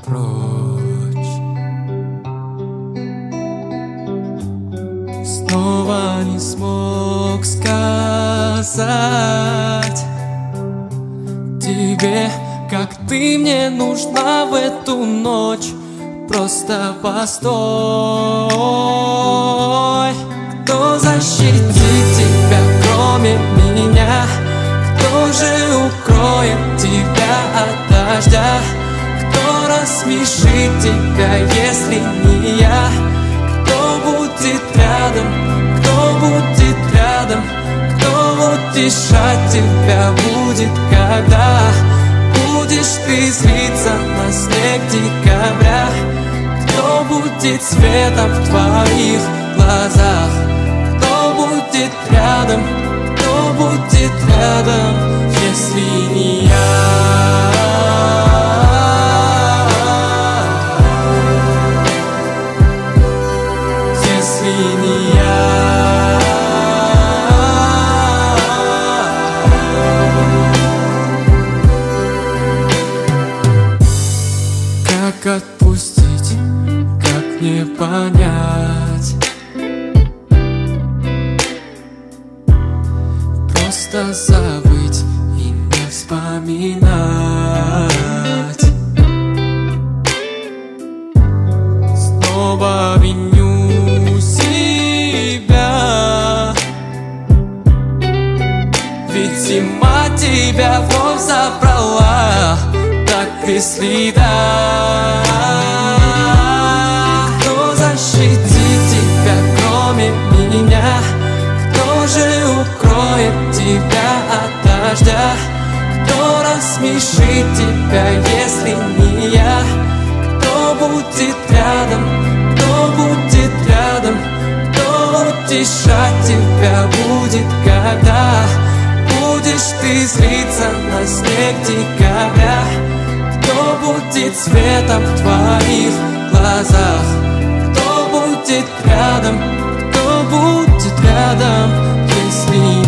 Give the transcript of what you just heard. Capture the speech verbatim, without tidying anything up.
прочь. Снова не смог сказать тебе, как ты мне нужна в эту ночь. Просто постой. Кто защитит тебя, кроме меня? Кто же укроет тебя от дождя? Кто рассмешит тебя, если не я? Кто будет рядом? Кто будет рядом? Кто утешать тебя будет, когда будешь ты злиться на снег декабря? Кто будет светом в твоих глазах? Кто будет рядом? Кто будет рядом, если не я? Если не я. Как отпустить, как мне понять? Просто забыть и не вспоминать. Снова виню себя, ведь зима тебя вновь забрала, так без следа. Кто защитит тебя, кроме меня? Кто же укроет тебя от дождя? Кто рассмешит тебя, если не я? Кто будет рядом? Кто будет рядом? Кто утешать тебя будет, когда будешь ты злиться на снег декабря? Кто будет светом в твоих глазах? Кто будет рядом? Кто будет рядом, если